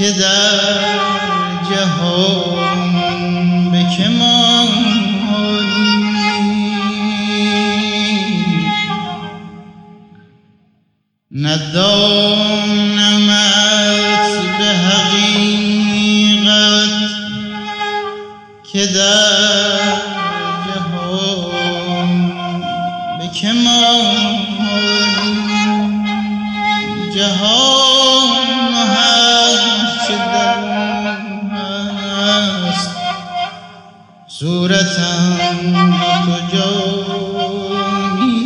که در جهان به که مانی ندانمت به حقیقت که در جهان به که مانی جهان و هر چه در هست صورتم تو جانی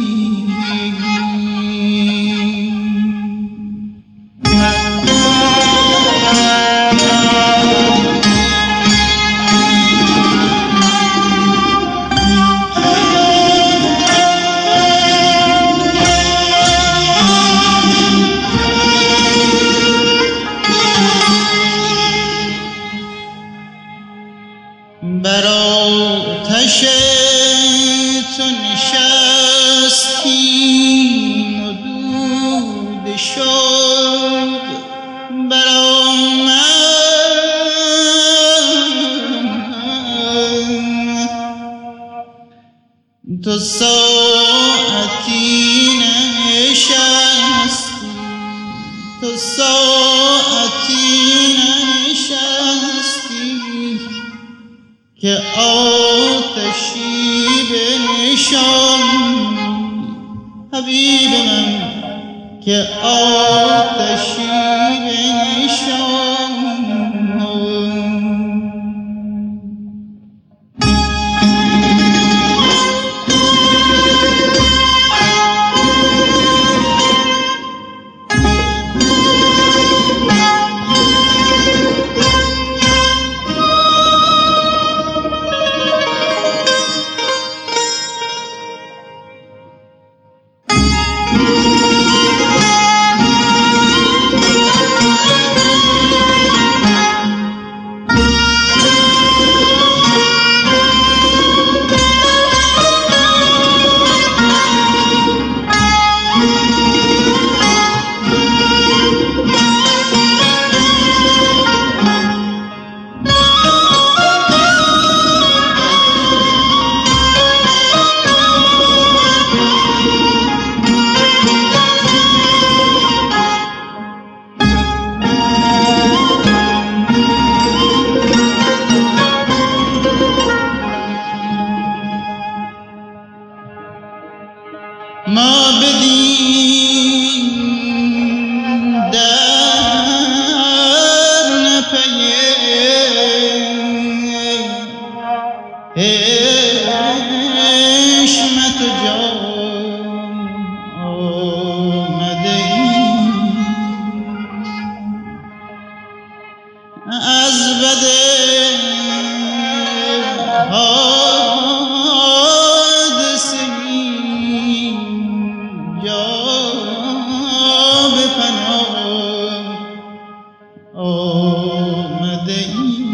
بر آتش تو نشستیم و دود شوق برآمد تو ساعتی نشستی تو ساعتی نشستی که آتشی بنشان حبیب من که آتشی بنشان ما بدین در نپی حشمت جان آمده ایم از بد آمده ای